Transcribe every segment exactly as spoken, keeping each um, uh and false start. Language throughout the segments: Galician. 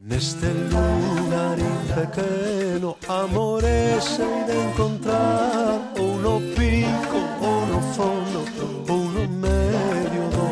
Neste lugar pequeno, amores hai de encontrar, ou no pico, ou no fondo, ou no medio do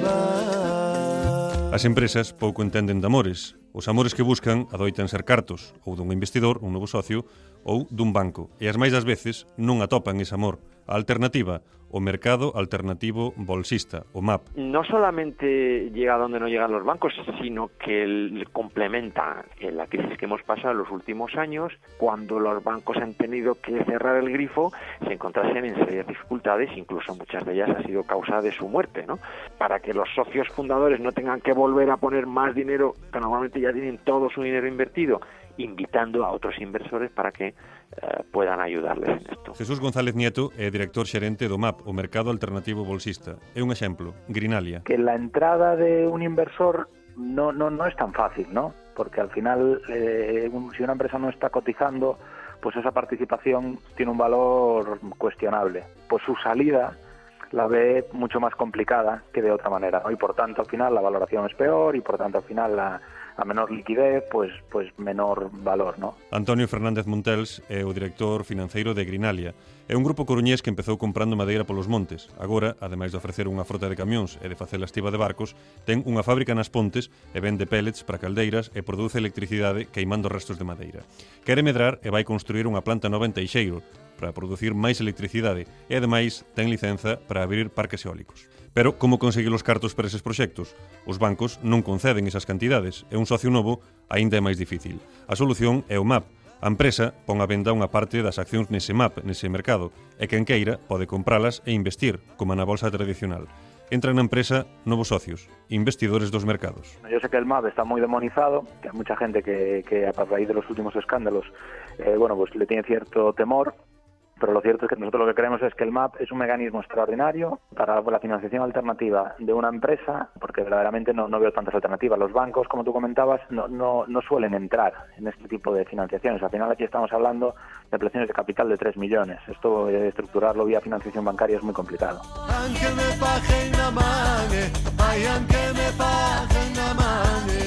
lugar. As empresas pouco entenden de amores. Os amores que buscan adoitan ser cartos, ou dun investidor, un novo socio, ou dun banco. E as máis das veces non atopan ese amor. A alternativa, o mercado alternativo bolsista, o M A P. No solamente llega donde no llegan los bancos, sino que el complementa en la crisis que hemos pasado en los últimos años, cuando los bancos han tenido que cerrar el grifo, se encontrasen en serias dificultades, incluso muchas de ellas ha sido causa de su muerte, ¿no? Para que los socios fundadores no tengan que volver a poner más dinero, que normalmente ya tienen todo su dinero invertido, invitando a otros inversores para que eh, puedan ayudarles en esto. Jesús González Nieto é director xerente do M A P, o Mercado Alternativo Bolsista. É un exemplo, Grinalia. Que la entrada de un inversor no, no, no es tan fácil, ¿no? Porque al final, eh, si una empresa no está cotizando, pues esa participación tiene un valor cuestionable. Pues su salida la ve mucho más complicada que de otra manera, ¿no? Y por tanto, al final, la valoración es peor y por tanto, al final, la a menor liquidez, pues pues menor valor, ¿no? Antonio Fernández Montels é o director financeiro de Grinalia. É un grupo coruñés que empezou comprando madeira polos montes. Agora, ademais de ofrecer unha frota de camións e de facer a estiba de barcos, ten unha fábrica nas Pontes e vende pellets para caldeiras e produce electricidade queimando restos de madeira. Quere medrar e vai construir unha planta nova en Teixeiro para producir máis electricidade e, ademais, ten licenza para abrir parques eólicos. Pero como conseguir os cartos para eses proxectos? Os bancos non conceden esas cantidades e un socio novo aínda é máis difícil. A solución é o M A P. A empresa pon a venda unha parte das accións nese M A P, nese mercado, e quen queira pode compralas e investir, como na bolsa tradicional. Entran na empresa novos socios, investidores dos mercados. Yo sé que el M A P está muy demonizado, que hay mucha gente que, que a raíz de los últimos escándalos, eh, bueno, pues le tiene cierto temor. Pero lo cierto es que nosotros lo que creemos es que el M A P es un mecanismo extraordinario para la financiación alternativa de una empresa, porque verdaderamente no, no veo tantas alternativas. Los bancos, como tú comentabas, no, no, no suelen entrar en este tipo de financiaciones. Al final aquí estamos hablando de ampliaciones de capital de tres millones. Esto, eh, estructurarlo vía financiación bancaria es muy complicado. Aunque me paguen la mane, ay, aunque me paguen la mane.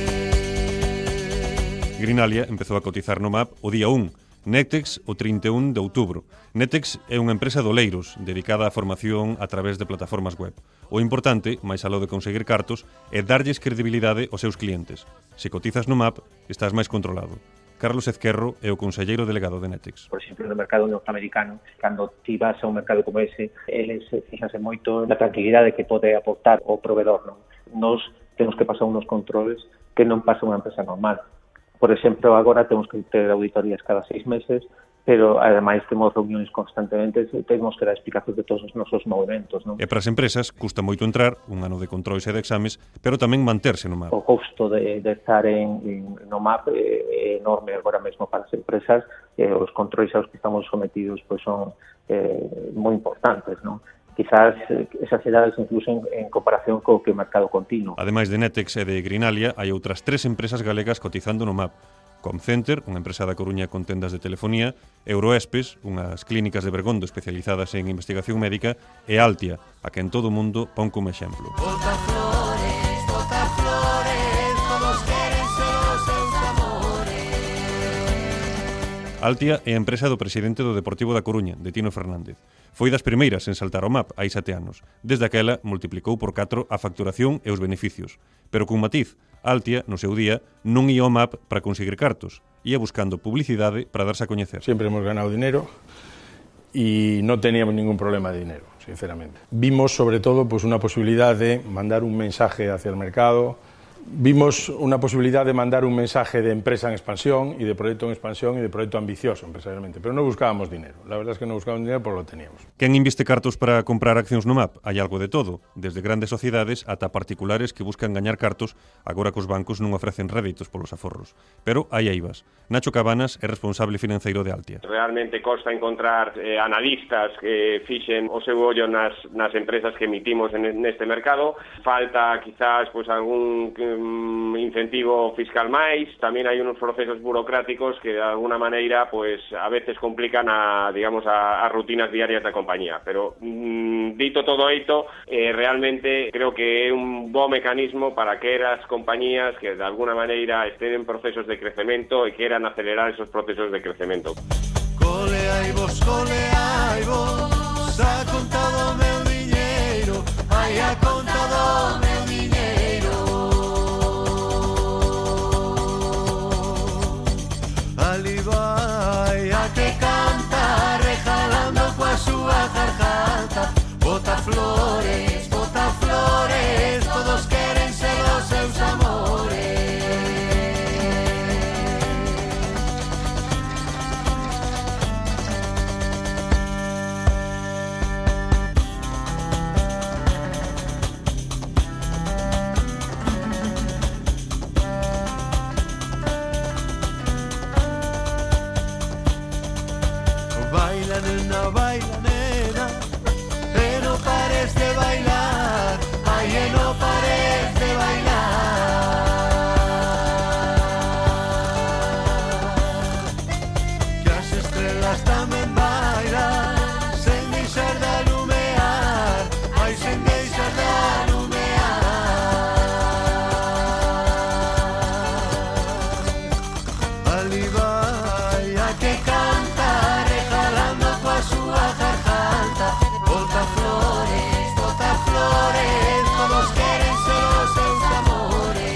Grinalia empezou a cotizar no M A P o día un, Netex o trinta e un de outubro. Netex é unha empresa de oleiros dedicada á formación a través de plataformas web. O importante, máis aló de conseguir cartos, é darlles credibilidade aos seus clientes. Se cotizas no M A P, estás máis controlado. Carlos Ezquerro é o conselleiro delegado de Netex. Por exemplo, no mercado norteamericano, cando ti vas a un mercado como ese, eles fixanse moito na tranquilidade que pode aportar o provedor, non? Nos temos que pasar unos controles que non pasa unha empresa normal. Por exemplo, agora temos que ter auditorías cada seis meses, pero ademais temos reunións constantemente, temos que dar explicacións de todos os nosos movimentos, non? E para as empresas custa moito entrar, un ano de controles e de exames, pero tamén manterse no M A P. O custo de, de estar en, en no M A P é enorme agora mesmo para as empresas, e os controles aos que estamos sometidos pois son eh, moi importantes, non? Quizás exageradas incluso en, en comparación co que o mercado continuo. Ademais de Netex e de Grinalia, hai outras tres empresas galegas cotizando no M A P. Comcenter, unha empresa da Coruña con tendas de telefonía, Euroespes, unhas clínicas de Bergondo especializadas en investigación médica, e Altia, a que en todo o mundo pon como exemplo. Bota flores, bota flores, todos queren ser os seus amores. Altia é a empresa do presidente do Deportivo da Coruña, de Tino Fernández. Foi das primeiras en saltar ao M A P hai sete anos. Desde aquela multiplicou por catro a facturación e os beneficios. Pero cun matiz, Altia, no seu día, non ia ao M A P para conseguir cartos. Ia buscando publicidade para darse a coñecer. Siempre hemos ganado dinero y no teníamos ningún problema de dinero, sinceramente. Vimos sobre todo pues, una posibilidad de mandar un mensaje hacia el mercado. Vimos una posibilidad de mandar un mensaje de empresa en expansión y de proyecto en expansión y de proyecto ambicioso empresarialmente, pero no buscábamos dinero. La verdad es que no buscábamos dinero porque lo teníamos. Quen inviste cartos para comprar accións no M A P? Hai algo de todo, desde grandes sociedades ata particulares que buscan gañar cartos agora que os bancos non ofrecen réditos polos aforros. Pero aí aí vas. Nacho Cabanas é responsable financeiro de Altia. Realmente costa encontrar eh, analistas que fixen o seu ollo nas, nas empresas que emitimos en, neste mercado. Falta quizás pues, algún um, incentivo fiscal máis, tamén hai unos procesos burocráticos que de alguna maneira pues a veces complican a, digamos, a, a rutinas diarias da compañía, pero um, dito todo esto, eh, realmente creo que é un bo mecanismo para que as compañías que de alguna maneira estén en procesos de crecemento e queran acelerar esos procesos de crecemento. Cole hai vos, cole hai vos, ha contado meu diñeiro, hai ha contado meu diñeiro. Ali vai a que canta, rejalando coa súa garganta, bota flores, bota flores, todos queren ser os seus amores. Baila nena, baila nena, e no pares de bailar, ay, e no pares de bailar. Que as estrelas tamén bailan, sen deixar de alumear, ay, sen deixar de alumear. Ali vai a que canta, regalando coa súa garganta, bota flores, bota flores, todos queren ser os seus amores.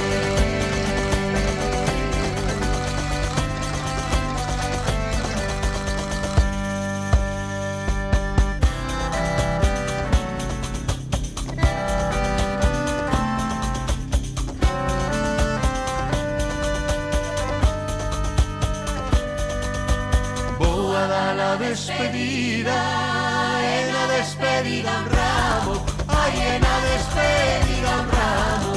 Vou a dar a despedida, e na despedida un ramo, ai, e na despedida un ramo.